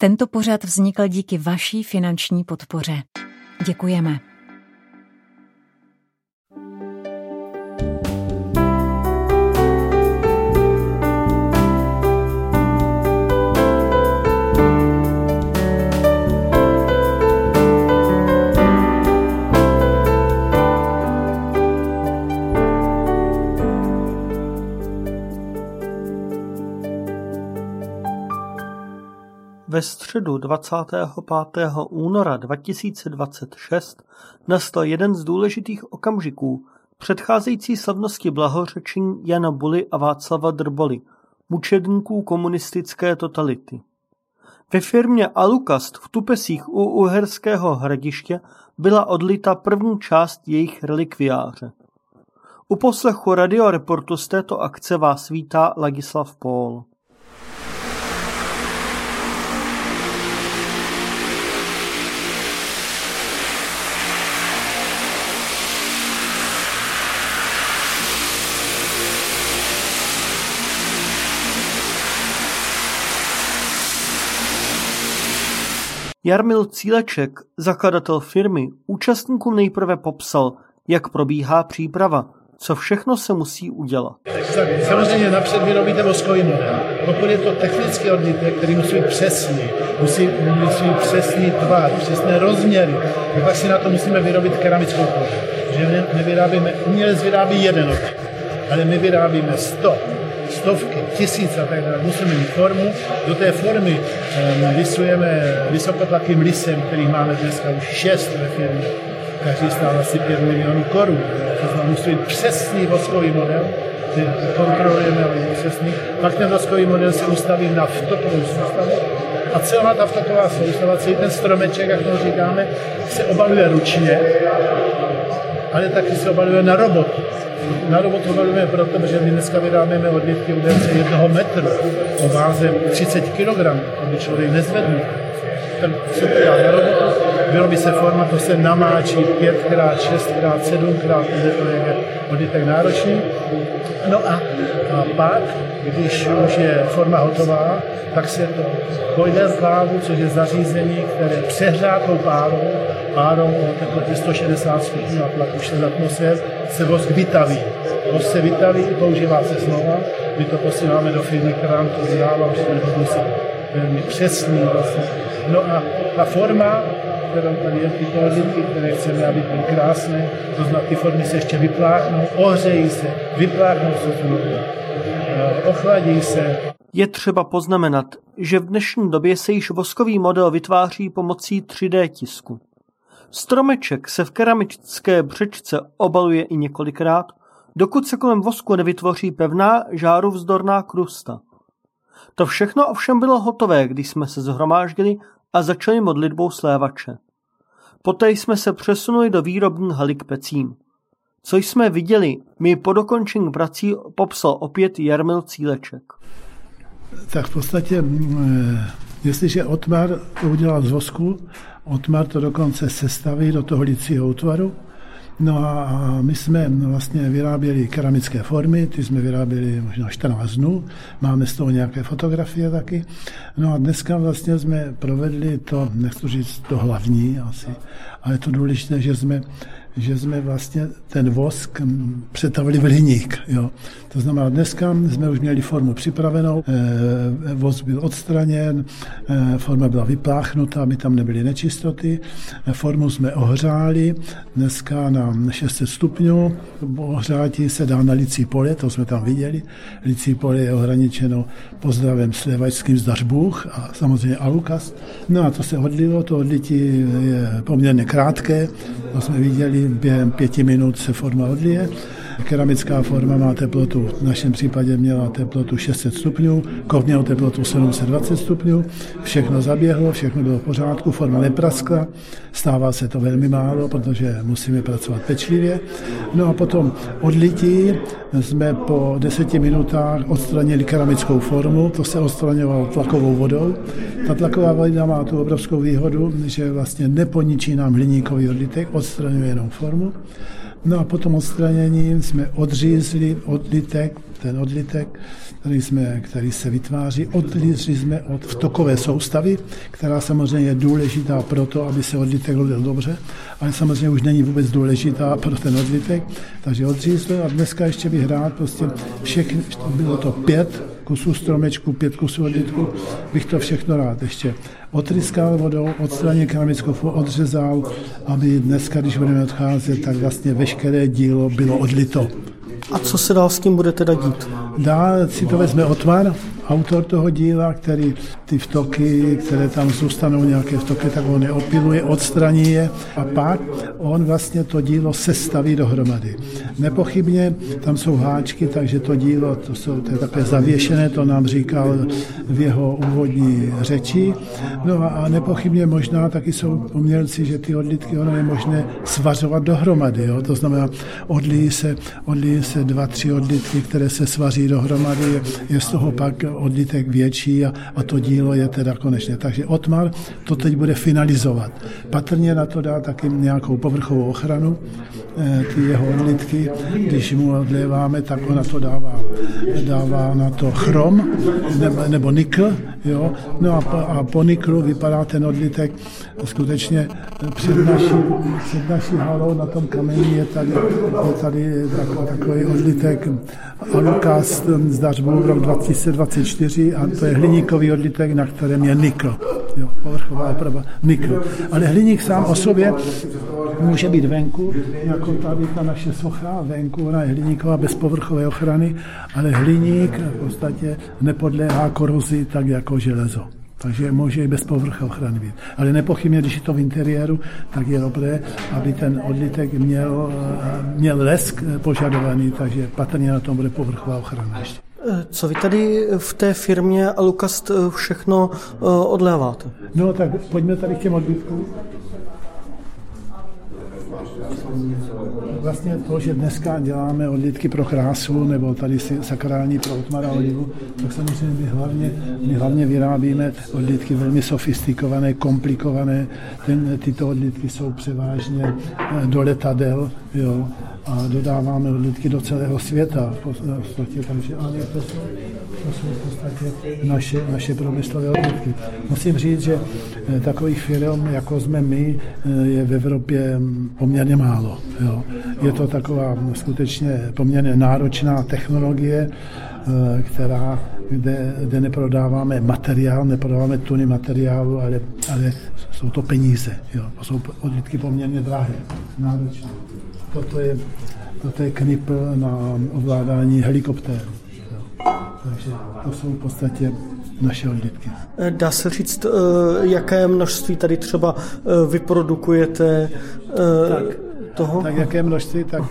Tento pořad vznikl díky vaší finanční podpoře. Děkujeme. Ve středu 25. února 2026 nastal jeden z důležitých okamžiků předcházející slavnosti blahořečení Jana Buly a Václava Drboly, mučedníků komunistické totality. Ve firmě Alukast v Tupesích u Uherského Hradiště byla odlita první část jejich relikviáře. U poslechu radioreportu z této akce vás vítá Ladislav Pól. Jarmil Cíleček, zakladatel firmy, účastníkům nejprve popsal, jak probíhá příprava, co všechno se musí udělat. Samozřejmě napřed vyrobíte voskový model. Pokud je to technický odlitek, který musí být přesný, musí být přesný tvar, přesné rozměry, tak pak si na to musíme vyrobit keramickou kožu. Že nevyrábíme, umělec vyrábí jeden odlitek, ale my vyrábíme stovky, tisíce a tak dále. Musíme mít formu. Do té formy rysujeme vysokotlakým lisem, který máme dneska už 6 ve firmě. Každý stál asi 5 milionů korun. To znamená, musí být přesný voskový model, který kontrolujeme, aby byl přesný. Pak ten voskový model se ustaví na vtokovou soustavu a celá ta vtoková soustava, celý ten stromeček, jak to říkáme, se obaluje ručně, ale taky se obaluje na robotu. Na robotu obalujeme proto, protože my dneska vyrábíme odlitky v délce 1 metru o váze 30 kg, aby člověk nezvedl. Ten se to dělá na robotu, vyrobí se forma, to se namáčí 5x, 6x, 7x, to je odlitek náročný. No a pak, když už je forma hotová, tak se to boiler valve, což je zařízení, které přehřátou párou o teplotě 160 stupňů a tlak už se atmosfér, se vosk vytaví. Vosk se vytaví, používá se znova, my to posíláme do firmy, která nám to vydává, už to musí velmi přesný vlastně. No a ta forma, kterou tady je, ty odlitky, které chceme, aby byly krásné, to znamená, ty formy se ještě vypláchnou, ohřejí se, vypláchnou se znovu, ochladí se. Je třeba poznamenat, že v dnešní době se již voskový model vytváří pomocí 3D tisku. Stromeček se v keramické břečce obaluje i několikrát, dokud se kolem vosku nevytvoří pevná žáruvzdorná krusta. To všechno ovšem bylo hotové, když jsme se shromáždili a začali modlitbou slévače. Poté jsme se přesunuli do výrobní haly k pecím. Co jsme viděli, mi po dokončení prací popsal opět Jarmil Cíleček. Tak v podstatě, jestliže Otmar to udělal z vosku, Otmar to dokonce sestaví do toho licího útvaru. No a my jsme vlastně vyráběli keramické formy, ty jsme vyráběli možná 14 dnů, máme z toho nějaké fotografie taky. No a dneska vlastně jsme provedli to, nechci říct to hlavní asi, ale to důležité, že jsme vlastně ten vosk přetavili v hliník. Jo. To znamená, dneska jsme už měli formu připravenou, vosk byl odstraněn, forma byla vypláchnutá, aby tam nebyly nečistoty, formu jsme ohřáli, dneska na 600 stupňů, ohřátí se dá na licí pole, to jsme tam viděli, licí pole je ohraničeno pozdravem slévačským zdař Bůh a samozřejmě Alukast. No a to se odlilo, to odlití je poměrně krátké, to jsme viděli, během 5 minut se forma odlije. Keramická forma má teplotu, v našem případě měla teplotu 600 stupňů, kov měl teplotu 720 stupňů, všechno zaběhlo, všechno bylo v pořádku, forma nepraskla, stává se to velmi málo, protože musíme pracovat pečlivě. No a potom odlití jsme po 10 minutách odstranili keramickou formu, to se odstraňovalo tlakovou vodou. Ta tlaková voda má tu obrovskou výhodu, že vlastně neponičí nám hliníkový odlitek, odstraňuje jenom formu. No a potom odstranění jsme odřízli odlitek ten odlitek, který se vytváří, odliřili jsme od vtokové soustavy, která samozřejmě je důležitá pro to, aby se odlitek rodil dobře, ale samozřejmě už není vůbec důležitá pro ten odlitek, takže odřízli a dneska ještě bych rád prostě všechny, bylo to 5 kusů stromečku, 5 kusů odlitku, bych to všechno rád ještě otryskal vodou, odstranil keramickou fůru, odřezal, aby dneska, když budeme odcházet, tak vlastně veškeré dílo bylo odlito. A co se dál s tím bude teda dít? Dál si to vezme Otmar, autor toho díla, který ty vtoky, které tam zůstanou nějaké vtoky, tak on je opiluje, odstraní je a pak on vlastně to dílo sestaví dohromady. Nepochybně tam jsou háčky, takže to dílo, to je takové zavěšené, to nám říkal v jeho úvodní řeči. No a nepochybně možná taky jsou umělci, že ty odlitky ono je možné svařovat dohromady. Jo? To znamená, odlíjí se 2-3 odlitky, které se svaří dohromady, je z toho pak odlitek větší a to dílo je teda konečně. Takže Otmar to teď bude finalizovat. Patrně na to dá taky nějakou povrchovou ochranu, ty jeho odlitky, když mu odléváme, tak ona to dává na to chrom nebo nikl, jo? No a po niklu vypadá ten odlitek skutečně před naší halou na tom kameni je tady takový odlitek Alucast z Dařbů rok 2024 a to je hliníkový odlitek, na kterém je nikl. Jo, povrchová oprava nikl. Ale hliník sám o sobě může být venku, jako tady ta naše socha venku, ona je hliníková bez povrchové ochrany, ale hliník v podstatě nepodléhá korozi tak jako železo. Takže může i bez povrchové ochrany být. Ale nepochybně, když je to v interiéru, tak je dobré, aby ten odlitek měl lesk požadovaný, takže patrně na tom bude povrchová ochrana ještě. Co vy tady v té firmě Alucast všechno odléváte? No tak pojďme tady k těm odlitkům. Vlastně to, že dneska děláme odlitky pro krásu, nebo tady sakrální pro Otmara Olivu, tak samozřejmě my hlavně vyrábíme odlitky velmi sofistikované, komplikované. Tyto odlitky jsou převážně do letadel, jo, a dodáváme odlitky do celého světa. Takže to jsou v podstatě naše průmyslové odlitky. Musím říct, že takových firm, jako jsme my, je v Evropě poměrně málo. Jo. Je to taková skutečně poměrně náročná technologie, kde neprodáváme materiál, neprodáváme tuny materiálu, ale jsou to peníze. Jo. To jsou odlitky poměrně drahé, náročné. Toto je knipl na ovládání helikoptéru. Takže to jsou v podstatě naše odlitky. Dá se říct, jaké množství tady třeba vyprodukujete toho? Tak jaké množství, tak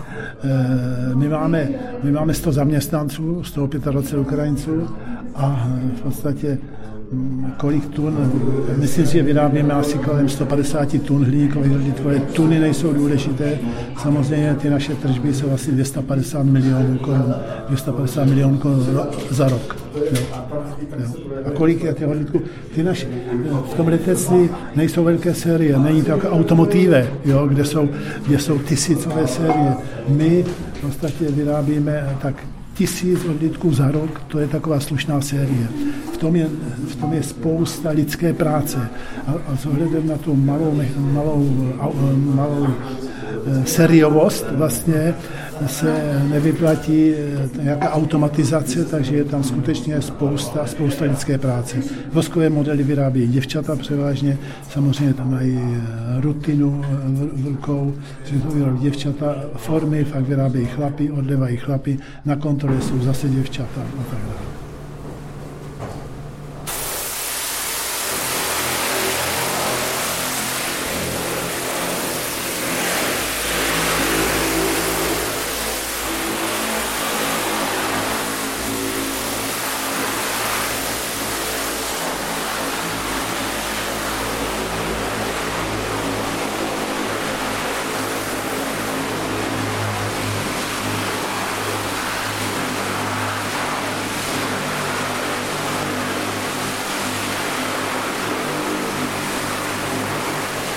my máme 100 zaměstnanců, 125 Ukrajinců a v podstatě kolik tun, myslím si, že vyrábíme asi kolem 150 tun hliníkových odlitků, ale tuny nejsou důležité. Samozřejmě ty naše tržby jsou asi 250 milionů korun za rok. Jo. A kolik je těch odlitků? Ty naše, v tom letectví nejsou velké série, není to jako automotive, jo, kde jsou tisícové série. My v podstatě vyrábíme tak 1000 odlitků za rok, to je taková slušná série. V tom je spousta lidské práce. A s ohledem na tu malou seriovost vlastně se nevyplatí nějaká automatizace, takže je tam skutečně spousta lidské práce. Voskové modely vyrábí děvčata převážně, samozřejmě tam mají rutinu v rukou, že to vyrábí děvčata, formy fakt vyrábějí chlapi, odlevají chlapi, na kontrole jsou zase děvčata a tak dále.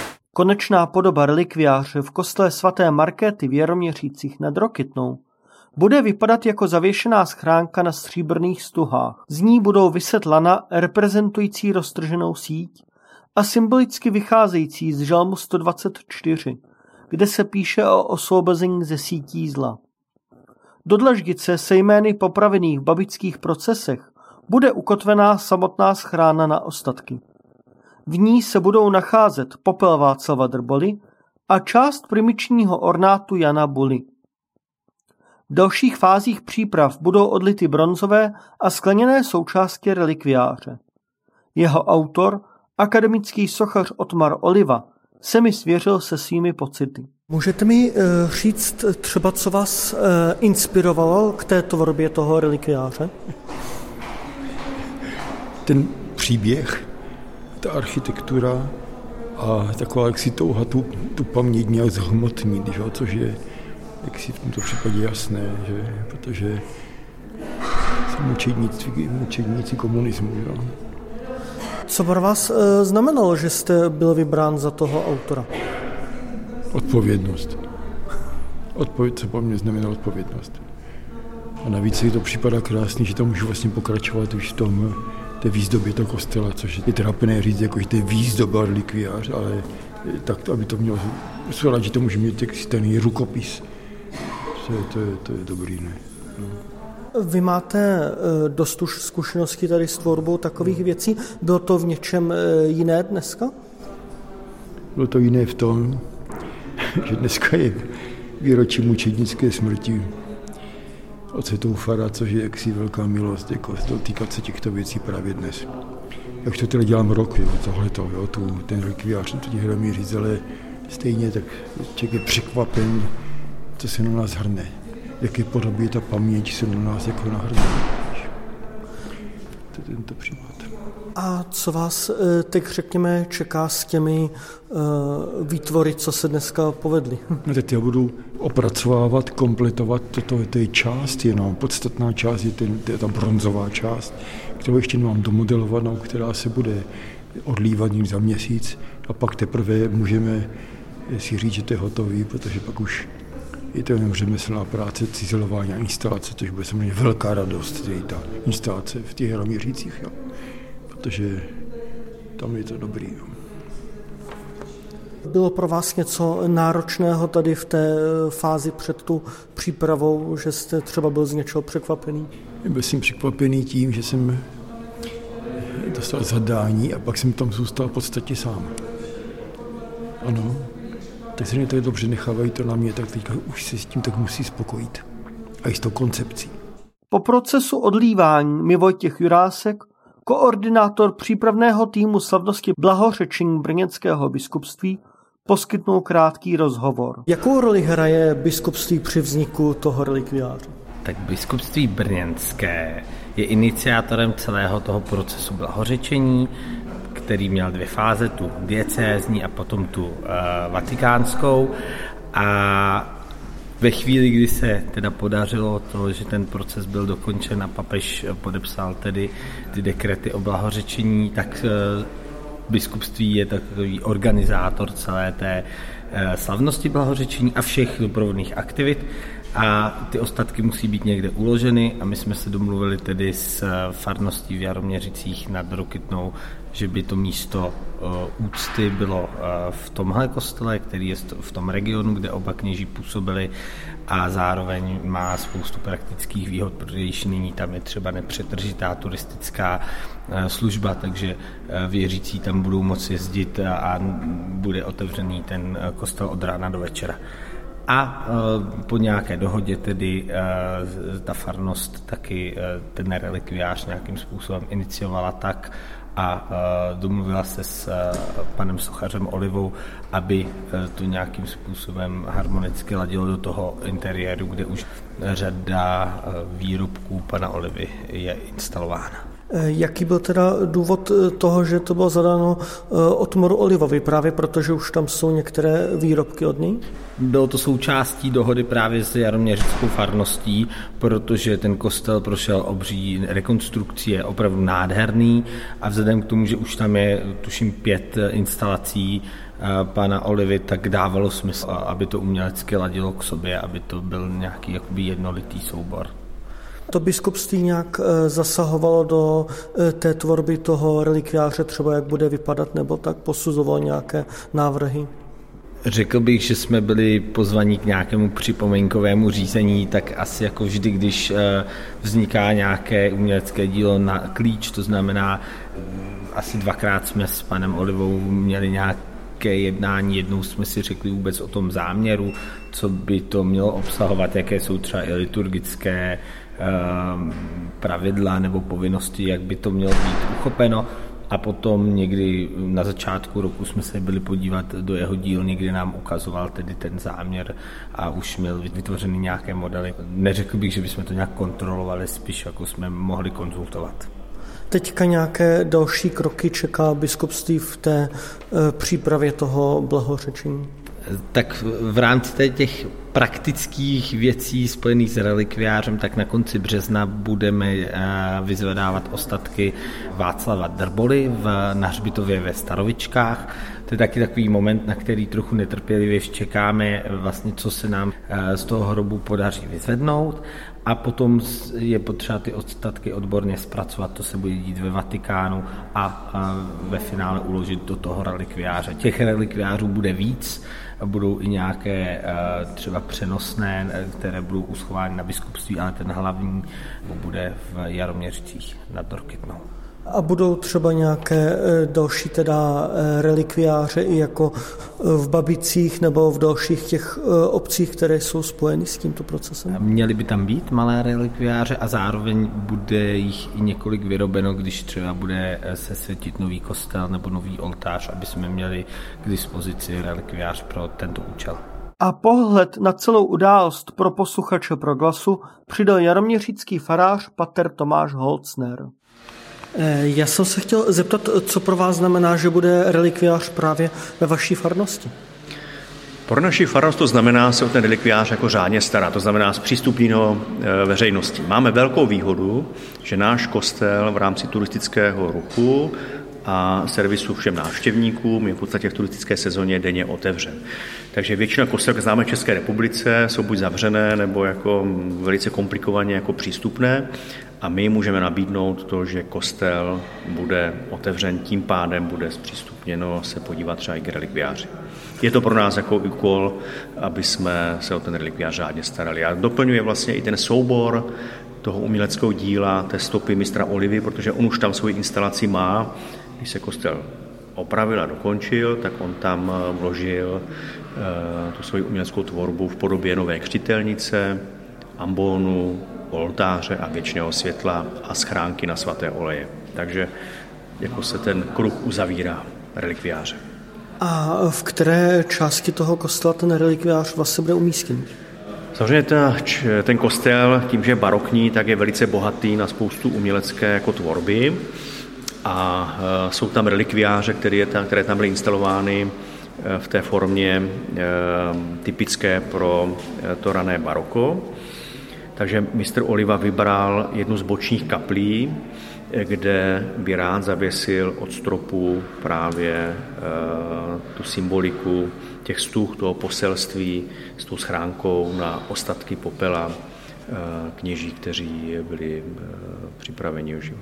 Konečná podoba relikviáře v kostele svaté Markéty v Jaroměřících nad Rokytnou Bude vypadat jako zavěšená schránka na stříbrných stuhách. Z ní budou viset lana reprezentující roztrženou síť a symbolicky vycházející z žalmu 124, kde se píše o osvobození ze sítí zla. Do dlaždice se jmény popravených v babických procesech bude ukotvená samotná schrána na ostatky. V ní se budou nacházet popel Václava Drboly a část primičního ornátu Jana Buly. V dalších fázích příprav budou odlity bronzové a skleněné součástky relikviáře. Jeho autor, akademický sochař Otmar Oliva, se mi svěřil se svými pocity. Můžete mi říct třeba, co vás inspirovalo k té tvorbě toho relikviáře? Ten příběh, ta architektura a taková jaksi touha tu paměť nějak zhmotnit, což je jaksi v tomto případě jasné, že? Protože jsou mučedníci komunismu. Že? Co pro vás znamenalo, že jste byl vybrán za toho autora? Odpovědnost. Co po mně znamená odpovědnost. A navíc mi to připadá krásný, že tam můžu vlastně pokračovat už v té výzdobě toho kostela, což je trápné říct, jako že to je výzdoba relikviář, ale tak, aby to mělo rád, že to může mít ten rukopis. To je dobrý, ne? No. Vy máte dost už zkušeností tady s tvorbou takových věcí. Bylo to v něčem jiné dneska? Bylo to jiné v tom, že dneska je výročí mučednické smrti otce Toufara, což je jaksi velká milost, jako dotýkat se těchto věcí právě dnes. Já už to teda dělám rok, ten relikviář, to ti mi říct, ale stejně tak člověk je překvapen, co se na nás hrne. Jaké podobě ta paměť se na nás jako nahrne. To je tento případ. A co vás teď, řekněme, čeká s těmi výtvory, co se dneska povedly? No teď já budu opracovávat, kompletovat, to je část jenom, podstatná část je ta bronzová část, kterou ještě nemám domodelovanou, která se bude odlívat někdy za měsíc a pak teprve můžeme si říct, že to je hotový, protože pak už je to jenom řemeslná práce, cizelování a instalace, což bude samozřejmě velká radost, ta instalace v těch Hroměřících, jo. Protože tam je to dobrý. Jo. Bylo pro vás něco náročného tady v té fázi před tu přípravou, že jste třeba byl z něčeho překvapený? Byl jsem překvapený tím, že jsem dostal zadání a pak jsem tam zůstal v podstatě sám. Ano. Tak se mě tady dobře nechávají to na mě, tak teďka už se s tím tak musí spokojit. A i s tou koncepcí. Po procesu odlívání mi Vojtěch Jurásek, koordinátor přípravného týmu slavnosti blahořečení brněnského biskupství, poskytnul krátký rozhovor. Jakou roli hraje biskupství při vzniku toho relikviáře? Tak biskupství brněnské je iniciátorem celého toho procesu blahořečení, který měl 2 fáze, tu diecézní a potom tu vatikánskou. A ve chvíli, kdy se teda podařilo to, že ten proces byl dokončen a papež podepsal tedy ty dekrety o blahořečení, tak biskupství je takový organizátor celé té slavnosti blahořečení a všech doprovodných aktivit. A ty ostatky musí být někde uloženy a my jsme se domluvili tedy s farností v Jaroměřicích nad Rokytnou, že by to místo úcty bylo v tomhle kostele, který je v tom regionu, kde oba kněží působili a zároveň má spoustu praktických výhod, protože již nyní tam je třeba nepřetržitá turistická služba, takže věřící tam budou moci jezdit a bude otevřený ten kostel od rána do večera. A po nějaké dohodě tedy ta farnost taky ten relikviář nějakým způsobem iniciovala tak a domluvila se s panem sochařem Olivou, aby to nějakým způsobem harmonicky ladilo do toho interiéru, kde už řada výrobků pana Olivy je instalována. Jaký byl teda důvod toho, že to bylo zadáno Ottmaru Olivovi, právě protože už tam jsou některé výrobky od něj? Bylo to součástí dohody právě s Jaroměřickou farností, protože ten kostel prošel obří rekonstrukcí, je opravdu nádherný a vzhledem k tomu, že už tam je, tuším, 5 instalací pana Olivy, tak dávalo smysl, aby to umělecky ladilo k sobě, aby to byl nějaký jakoby jednolitý soubor. To biskupství nějak zasahovalo do té tvorby toho relikviáře, třeba jak bude vypadat, nebo tak posuzovalo nějaké návrhy? Řekl bych, že jsme byli pozvaní k nějakému připomínkovému řízení, tak asi jako vždy, když vzniká nějaké umělecké dílo na klíč, to znamená, asi 2krát jsme s panem Olivou měli nějaké jednání, jednou jsme si řekli vůbec o tom záměru, co by to mělo obsahovat, jaké jsou třeba i liturgické pravidla nebo povinnosti, jak by to mělo být uchopeno. A potom někdy na začátku roku jsme se byli podívat do jeho dílny, kde nám ukazoval tedy ten záměr a už měl vytvořený nějaké modely. Neřekl bych, že bychom to nějak kontrolovali, spíš jako jsme mohli konzultovat. Teďka nějaké další kroky čeká biskupství v té přípravě toho blahořečení? Tak v rámci těch praktických věcí spojených s relikviářem, tak na konci března budeme vyzvedávat ostatky Václava Drboly na hřbitově ve Starovičkách. To je taky takový moment, na který trochu netrpělivě čekáme, vlastně, co se nám z toho hrobu podaří vyzvednout. A potom je potřeba ty ostatky odborně zpracovat, to se bude dít ve Vatikánu a ve finále uložit do toho relikviáře. Těch relikviářů bude víc, budou i nějaké třeba přenosné, které budou uschovány na biskupství, ale ten hlavní bude v Jaroměřicích nad Rokytnou. A budou třeba nějaké další teda relikviáře i jako v Babicích nebo v dalších těch obcích, které jsou spojeny s tímto procesem? Měly by tam být malé relikviáře a zároveň bude jich i několik vyrobeno, když třeba bude se světit nový kostel nebo nový oltář, aby jsme měli k dispozici relikviář pro tento účel. A pohled na celou událost pro posluchače Proglasu přidal jaroměřický farář pater Tomáš Holcner. Já jsem se chtěl zeptat, co pro vás znamená, že bude relikviář právě ve vaší farnosti? Pro naši farnost to znamená se o ten relikviář jako řádně starat, to znamená zpřístupnit ho veřejnosti. Máme velkou výhodu, že náš kostel v rámci turistického ruchu a servisu všem návštěvníkům je v podstatě v turistické sezóně denně otevřen. Takže většina kostelů, jak známe v České republice, jsou buď zavřené nebo jako velice komplikovaně jako přístupné a my můžeme nabídnout to, že kostel bude otevřen, tím pádem bude zpřístupněno se podívat třeba i k relikviáři. Je to pro nás jako úkol, aby jsme se o ten relikviář řádně starali. A doplňuje vlastně i ten soubor toho uměleckého díla, té stopy mistra Olivy, protože on už tam svoji instalaci má. Když se kostel opravil a dokončil, tak on tam vložil tu svoji uměleckou tvorbu v podobě nové křtitelnice, ambónu, oltáře a věčného světla a schránky na svaté oleje. Takže jako se ten kruh uzavírá relikviáře. A v které části toho kostela ten relikviář vlastně bude umístěn? Samozřejmě ten kostel, tím, že je barokní, tak je velice bohatý na spoustu umělecké jako tvorby a jsou tam relikviáře, které tam byly instalovány v té formě typické pro to rané baroko. Takže mistr Oliva vybral jednu z bočních kaplí, kde by rád zavěsil od stropu právě tu symboliku těch stuh, toho poselství s tou schránkou na ostatky popela kněží, kteří byli připraveni o život.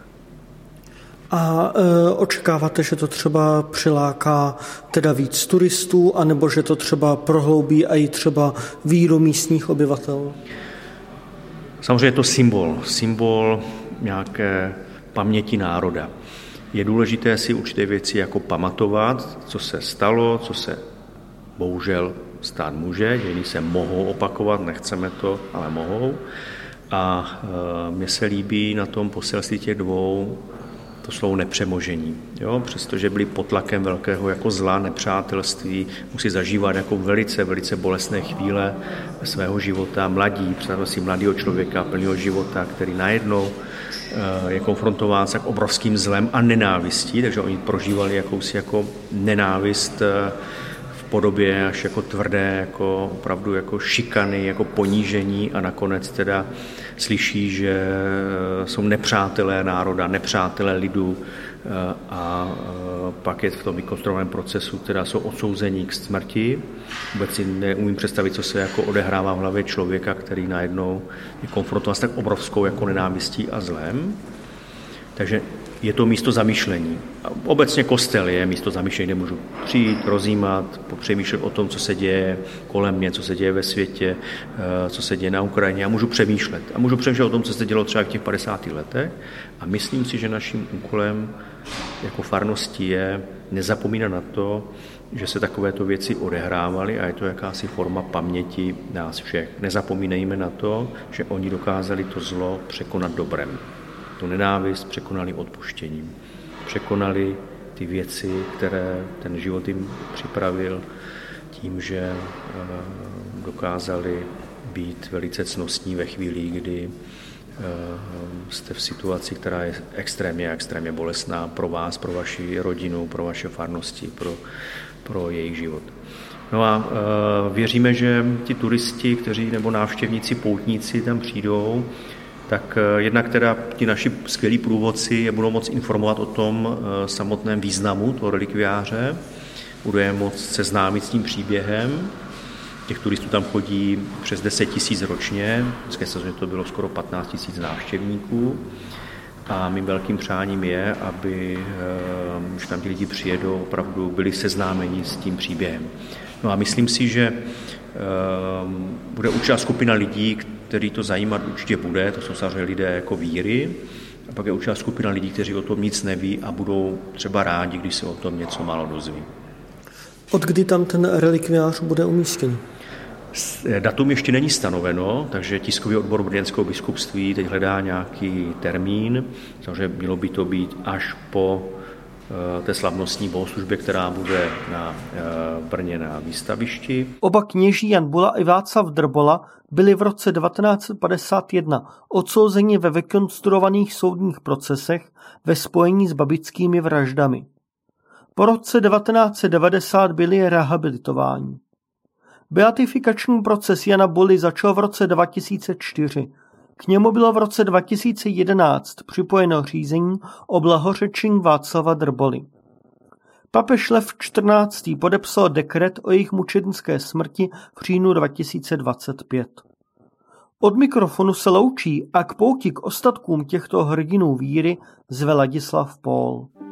A očekáváte, že to třeba přiláká teda víc turistů, anebo že to třeba prohloubí i třeba víru místních obyvatel? Samozřejmě je to symbol nějaké paměti národa. Je důležité si určité věci jako pamatovat, co se stalo, co se bohužel stát může, dějiny se mohou opakovat, nechceme to, ale mohou. A mně se líbí na tom poselství těch dvou to slovo nepřemožení. Jo? Přestože byli pod tlakem velkého jako zla, nepřátelství, musí zažívat jako velice, velice bolestné chvíle svého života. Mladí, představte si mladého člověka, plného života, který najednou je konfrontován s tak obrovským zlem a nenávistí, takže oni prožívali jakousi jako nenávist v podobě až jako tvrdé, jako opravdu jako šikany, jako ponížení a nakonec teda slyší, že jsou nepřátelé národa, nepřátelé lidu a pak je v tom vykonstruovaném procesu, teda jsou odsouzení k smrti. Vůbec si neumím představit, co se jako odehrává v hlavě člověka, který najednou je konfrontován s tak obrovskou jako nenávistí a zlem. Takže je to místo zamýšlení. A obecně kostel je místo zamýšlení, kde můžu přijít, rozjímat, popřemýšlet o tom, co se děje kolem mě, co se děje ve světě, co se děje na Ukrajině. A můžu přemýšlet. A můžu přemýšlet o tom, co se dělo třeba v těch 50. letech. A myslím si, že naším úkolem jako farnosti je nezapomínat na to, že se takovéto věci odehrávaly a je to jakási forma paměti nás všech. Nezapomínejme na to, že oni dokázali to zlo překonat dobrem. Tu nenávist překonali odpuštěním. Překonali ty věci, které ten život jim připravil tím, že dokázali být velice cnostní ve chvíli, kdy jste v situaci, která je extrémně bolestná pro vás, pro vaši rodinu, pro vaše farnosti, pro jejich život. No a věříme, že ti turisti, kteří nebo návštěvníci, poutníci tam přijdou, tak jednak teda ti naši skvělí průvodci je budou moct informovat o tom samotném významu toho relikviáře, budou je moct seznámit s tím příběhem. Těch turistů tam chodí přes 10 000 ročně, dneska se to bylo skoro 15 000 návštěvníků a mým velkým přáním je, aby, když tam ti lidi přijedou, opravdu byli seznámeni s tím příběhem. No a myslím si, že bude určitá skupina lidí, který to zajímat určitě bude, to jsou samozřejmě lidé jako víry, a pak je určitá skupina lidí, kteří o tom nic neví a budou třeba rádi, když se o tom něco málo dozví. Od kdy tam ten relikviář bude umístěn? Datum ještě není stanoveno, takže tiskový odbor brněnského biskupství teď hledá nějaký termín, takže mělo by to být až po té slavnostní bohoslužbě, která bude na Brně na výstavišti. Oba kněží Jan Bula i Václav Drbola byli v roce 1951 odsouzeni ve vykonstruovaných soudních procesech ve spojení s babickými vraždami. Po roce 1990 byli rehabilitováni. Beatifikační proces Jana Buly začal v roce 2004. K němu bylo v roce 2011 připojeno řízení o blahořečení Václava Drboly. Papež Lev XIV. Podepsal dekret o jejich mučednické smrti v říjnu 2025. Od mikrofonu se loučí a k pouti k ostatkům těchto hrdinů víry zve Ladislav Pól.